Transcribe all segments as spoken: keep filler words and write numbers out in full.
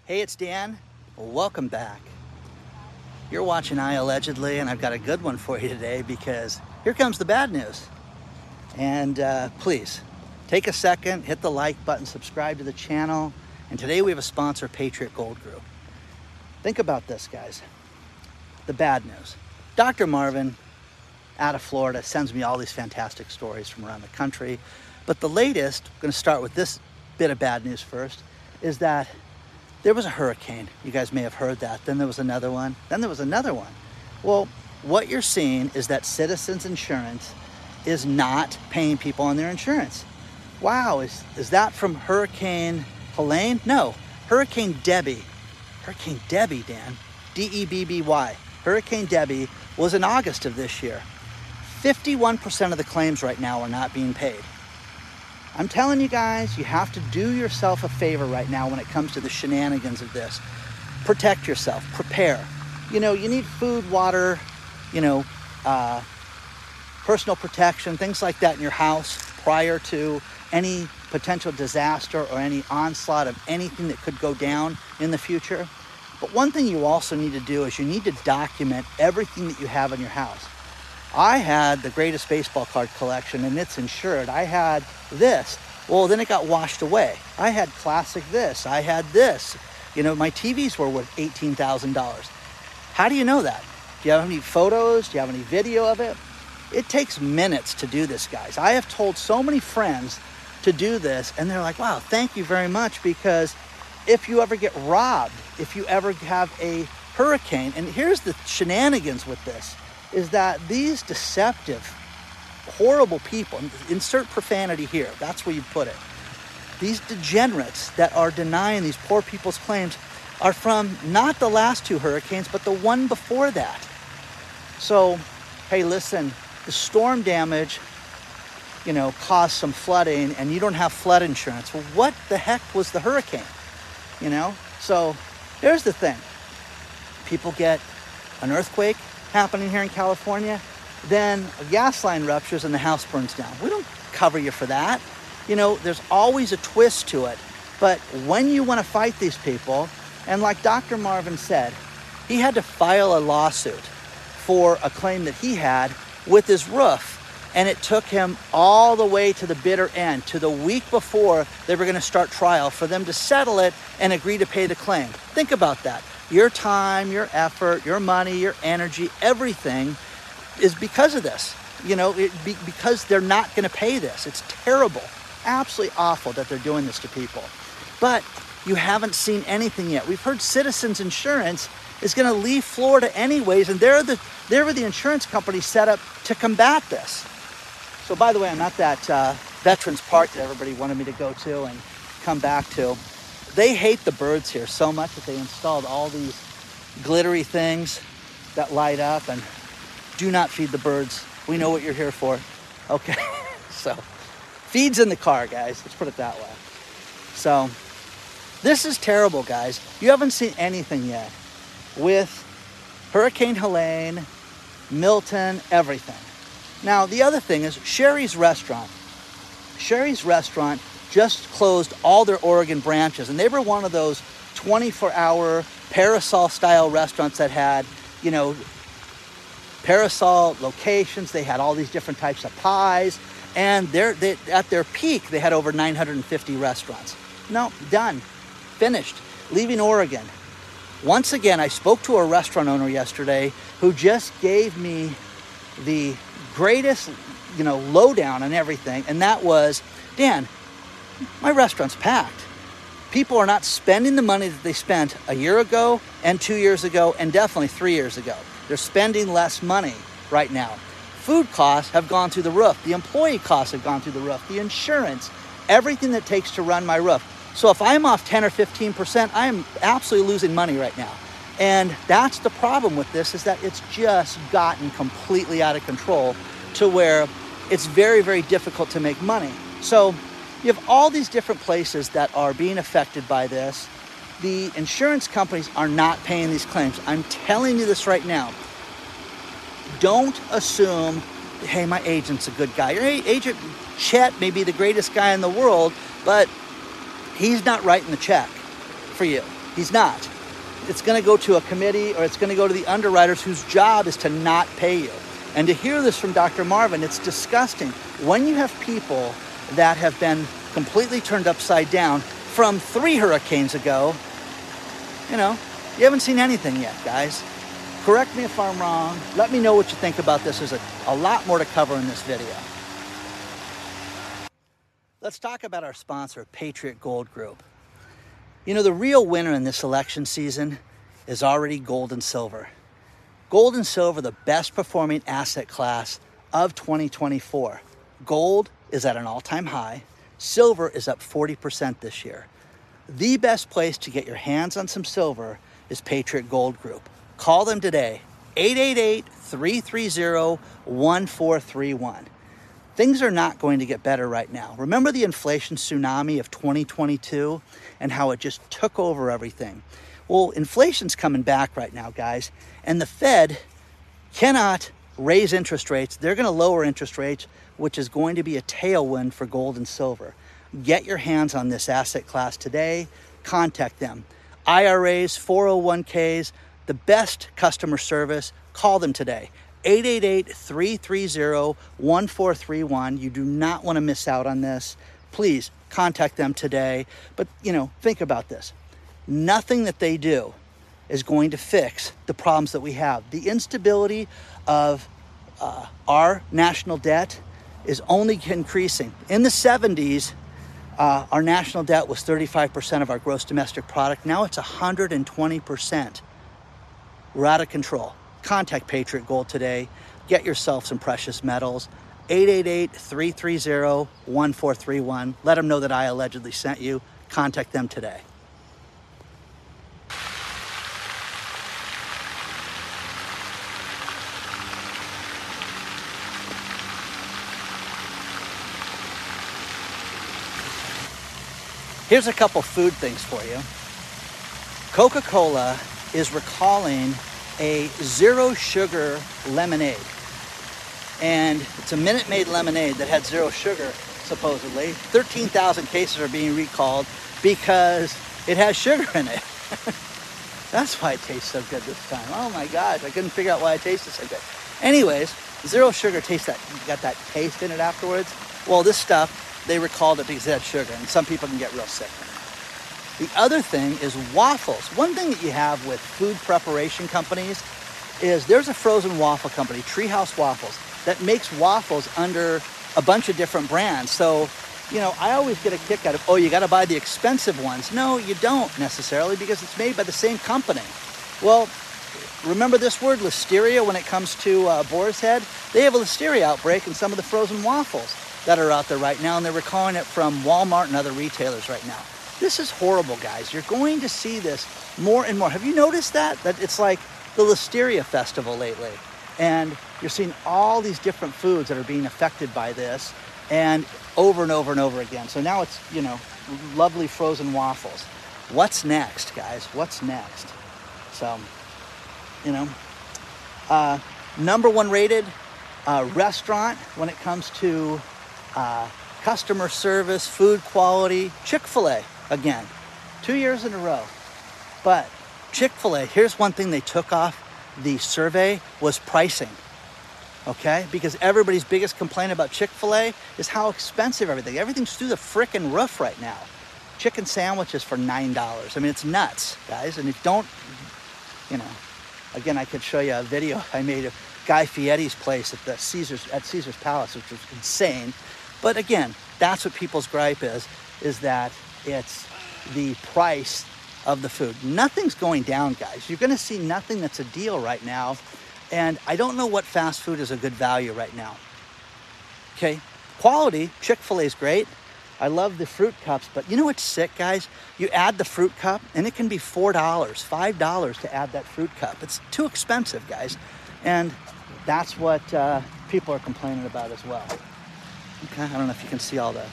Hey, it's Dan. Welcome back. You're watching I Allegedly, and I've got a good one for you today because here comes the bad news. And uh, please, take a second, hit the like button, subscribe to the channel. And today we have a sponsor, Patriot Gold Group. Think about this, guys. The bad news. Doctor Marvin, out of Florida, sends me all these fantastic stories from around the country. But the latest, I'm going to start with this bit of bad news first, is that there was a hurricane. You guys may have heard that. Then there was another one. Then there was another one. Well, what you're seeing is that Citizens Insurance is not paying people on their insurance. Wow, is, is that from Hurricane Helene? No, Hurricane Debbie. Hurricane Debbie, Dan. D E B B Y. Hurricane Debbie was in August of this year. fifty-one percent of the claims right now are not being paid. I'm telling you guys, you have to do yourself a favor right now when it comes to the shenanigans of this. Protect yourself, prepare. You know, you need food, water, you know, uh, personal protection, things like that in your house prior to any potential disaster or any onslaught of anything that could go down in the future. But one thing you also need to do is you need to document everything that you have in your house. I had the greatest baseball card collection and it's insured. I had this. Well, then it got washed away. I had classic this. I had this. You know, my T Vs were worth eighteen thousand dollars. How do you know that? Do you have any photos? Do you have any video of it? It takes minutes to do this, guys. I have told so many friends to do this and they're like, wow, thank you very much, because if you ever get robbed, if you ever have a hurricane, and here's the shenanigans with this, is that these deceptive, horrible people, insert profanity here, that's where you put it. These degenerates that are denying these poor people's claims are from not the last two hurricanes, but the one before that. So, hey, listen, the storm damage, you know, caused some flooding and you don't have flood insurance. Well, what the heck was the hurricane? You know? So, here's the thing. People get an earthquake happening here in California, then a gas line ruptures and the house burns down. We don't cover you for that. You know, there's always a twist to it. But when you want to fight these people, and like Doctor Marvin said, he had to file a lawsuit for a claim that he had with his roof. And it took him all the way to the bitter end, to the week before they were going to start trial, for them to settle it and agree to pay the claim. Think about that. Your time, your effort, your money, your energy, everything is because of this. You know, it be, because they're not going to pay this. It's terrible, absolutely awful that they're doing this to people. But you haven't seen anything yet. We've heard Citizens Insurance is going to leave Florida anyways, and they're the they're the insurance company set up to combat this. So, by the way, I'm not that uh, Veterans Park that everybody wanted me to go to and come back to. They hate the birds here so much that they installed all these glittery things that light up, and do not feed the birds. We know what you're here for. Okay, so feed's in the car, guys. Let's put it that way. So this is terrible, guys. You haven't seen anything yet with Hurricane Helene, Milton, everything. Now, the other thing is Sherry's Restaurant. Sherry's Restaurant just closed all their Oregon branches, and they were one of those twenty-four hour parasol-style restaurants that had, you know, parasol locations. They had all these different types of pies, and they're, they, at their peak, they had over nine hundred fifty restaurants. No, done, finished, leaving Oregon. Once again, I spoke to a restaurant owner yesterday who just gave me the greatest, you know, lowdown on everything, and that was, Dan, my restaurant's packed. People are not spending the money that they spent a year ago and two years ago and definitely three years ago. They're spending less money right now. Food costs have gone through the roof. The employee costs have gone through the roof. The insurance, everything that takes to run my roof. So if I'm off ten or fifteen percent, I am absolutely losing money right now. And that's the problem with this, is that it's just gotten completely out of control to where it's very, very difficult to make money. So you have all these different places that are being affected by this. The insurance companies are not paying these claims. I'm telling you this right now. Don't assume, hey, my agent's a good guy. Your agent, Chet, may be the greatest guy in the world, but he's not writing the check for you. He's not. It's going to go to a committee, or it's going to go to the underwriters whose job is to not pay you. And to hear this from Doctor Marvin, it's disgusting. When you have people that have been completely turned upside down from three hurricanes ago, you know, you haven't seen anything yet, guys. Correct me if I'm wrong. Let me know what you think about this. There's a, a lot more to cover in this video. Let's talk about our sponsor, Patriot Gold Group. You know, the real winner in this election season is already gold and silver. Gold and silver, the best performing asset class of twenty twenty-four. Gold is at an all-time high. Silver is up forty percent this year. The best place to get your hands on some silver is Patriot Gold Group. Call them today, eight eight eight, three three zero, one four three one. Things are not going to get better right now. Remember the inflation tsunami of twenty twenty-two and how it just took over everything? Well, inflation's coming back right now, guys, and the Fed cannot raise interest rates. They're going to lower interest rates, which is going to be a tailwind for gold and silver. Get your hands on this asset class today. Contact them. I R As, four oh one Ks, the best customer service. Call them today. eight eight eight, three three zero, one four three one. You do not want to miss out on this. Please contact them today. But, you know, think about this. Nothing that they do is going to fix the problems that we have. The instability of uh, our national debt is only increasing. In the seventies, uh, our national debt was thirty-five percent of our gross domestic product. Now it's one hundred twenty percent. We're out of control. Contact Patriot Gold today. Get yourself some precious metals. eight eight eight, three three zero, one four three one. Let them know that I allegedly sent you. Contact them today. Here's a couple food things for you. Coca-Cola is recalling a zero sugar lemonade. And it's a Minute Maid lemonade that had zero sugar, supposedly. thirteen thousand cases are being recalled because it has sugar in it. That's why it tastes so good this time. Oh my gosh, I couldn't figure out why it tasted so good. Anyways, zero sugar tastes that, got that taste in it afterwards. Well, this stuff, they recalled it because it had sugar, and some people can get real sick. The other thing is waffles. One thing that you have with food preparation companies is there's a frozen waffle company, Treehouse Waffles, that makes waffles under a bunch of different brands. So, you know, I always get a kick out of, oh, you got to buy the expensive ones. No, you don't necessarily, because it's made by the same company. Well, remember this word, listeria, when it comes to uh, Boar's Head? They have a listeria outbreak in some of the frozen waffles that are out there right now, and they're recalling it from Walmart and other retailers right now. This is horrible, guys. You're going to see this more and more. Have you noticed that? That it's like the Listeria Festival lately. And you're seeing all these different foods that are being affected by this, and over and over and over again. So now it's, you know, lovely frozen waffles. What's next, guys? What's next? So, you know, uh, number one rated uh, restaurant when it comes to uh, customer service, food quality, Chick-fil-A. Again, two years in a row. But Chick-fil-A, here's one thing they took off the survey was pricing. Okay? Because everybody's biggest complaint about Chick-fil-A is how expensive everything. Everything's through the frickin' roof right now. Chicken sandwiches for nine dollars. I mean, it's nuts, guys. And if don't, you know, again, I could show you a video I made of Guy Fieri's place at the Caesar's at Caesar's Palace, which was insane. But again, that's what people's gripe is, is that it's the price of the food. Nothing's going down, guys. You're going to see nothing that's a deal right now. And I don't know what fast food is a good value right now. Okay, quality, Chick-fil-A is great. I love the fruit cups, but you know what's sick, guys? You add the fruit cup, and it can be four dollars, five dollars to add that fruit cup. It's too expensive, guys. And that's what uh, people are complaining about as well. Okay, I don't know if you can see all the...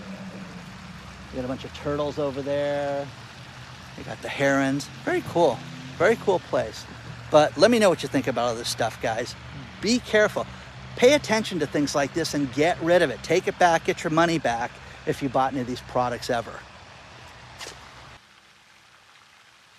You got a bunch of turtles over there. You got the herons. Very cool. Very cool place. But let me know what you think about all this stuff, guys. Be careful. Pay attention to things like this and get rid of it. Take it back. Get your money back if you bought any of these products ever.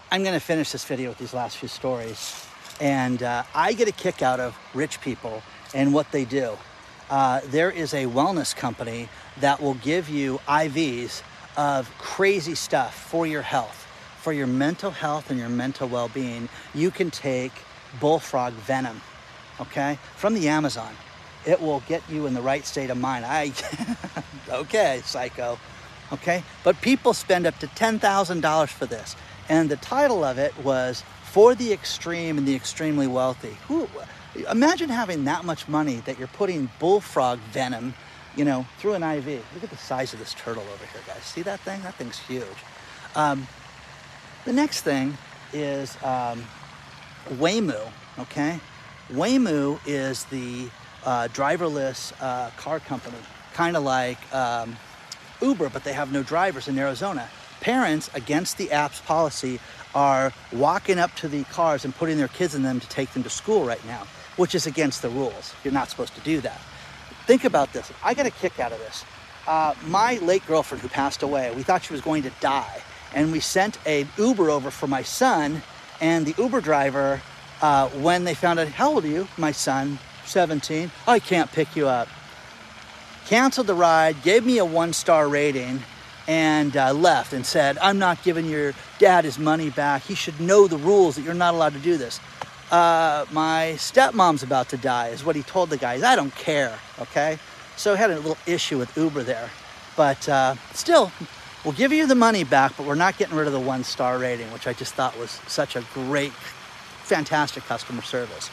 I'm going to finish this video with these last few stories. And uh, I get a kick out of rich people and what they do. Uh, there is a wellness company that will give you I Vs of crazy stuff for your health, for your mental health and your mental well-being. You can take bullfrog venom, okay, from the Amazon. It will get you in the right state of mind. I, okay, psycho, okay? But people spend up to ten thousand dollars for this. And the title of it was For the Extreme and the Extremely Wealthy. Who, imagine having that much money that you're putting bullfrog venom, you know, through an I V. Look at the size of this turtle over here, guys. See that thing? That thing's huge. Um, the next thing is um, Waymo, okay? Waymo is the uh, driverless uh, car company, kind of like um, Uber, but they have no drivers in Arizona. Parents, against the app's policy, are walking up to the cars and putting their kids in them to take them to school right now, which is against the rules. You're not supposed to do that. Think about this. I got a kick out of this. Uh, my late girlfriend who passed away, we thought she was going to die. And we sent an Uber over for my son, and the Uber driver, uh, when they found out, how old are you? My son, seventeen. Oh, I can't pick you up. Canceled the ride, gave me a one-star rating, and uh, left and said, I'm not giving your dad his money back. He should know the rules that you're not allowed to do this. Uh, my stepmom's about to die is what he told the guys. I don't care, okay? So I had a little issue with Uber there. But uh, still, we'll give you the money back, but we're not getting rid of the one-star rating, which I just thought was such a great, fantastic customer service.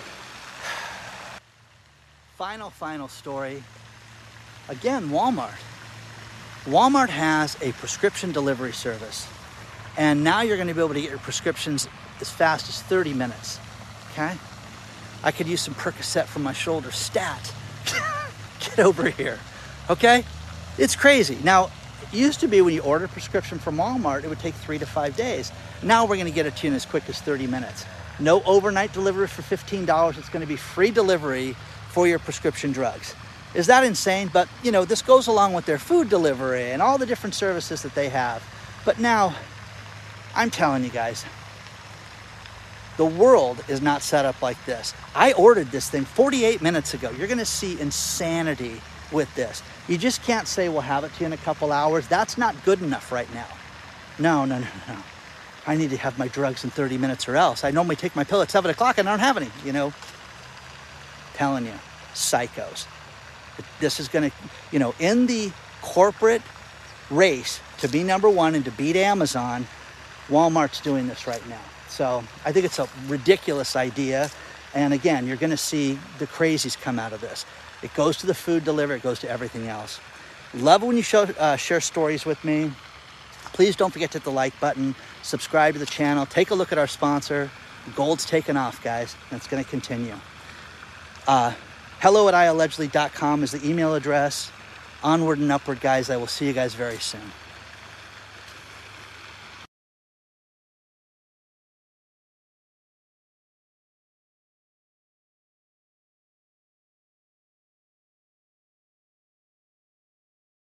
Final, final story. Again, Walmart. Walmart has a prescription delivery service, and now you're going to be able to get your prescriptions as fast as thirty minutes, okay? I could use some Percocet for my shoulder. Stat. Get over here, okay? It's crazy. Now, it used to be when you order a prescription from Walmart, it would take three to five days. Now we're going to get it to you in as quick as thirty minutes. No overnight delivery for fifteen dollars. It's going to be free delivery for your prescription drugs. Is that insane? But, you know, this goes along with their food delivery and all the different services that they have. But now, I'm telling you guys, the world is not set up like this. I ordered this thing forty-eight minutes ago. You're going to see insanity with this. You just can't say we'll have it to you in a couple hours. That's not good enough right now. No, no, no, no. I need to have my drugs in thirty minutes or else. I normally take my pill at seven o'clock and I don't have any, you know. Telling you, psychos. This is going to, you know, in the corporate race to be number one and to beat Amazon, Walmart's doing this right now. So I think it's a ridiculous idea. And again, you're going to see the crazies come out of this. It goes to the food delivery. It goes to everything else. Love when you show, uh, share stories with me. Please don't forget to hit the like button. Subscribe to the channel. Take a look at our sponsor. Gold's taken off, guys. And it's going to continue. Uh, hello at I allegedly dot com is the email address. Onward and upward, guys. I will see you guys very soon.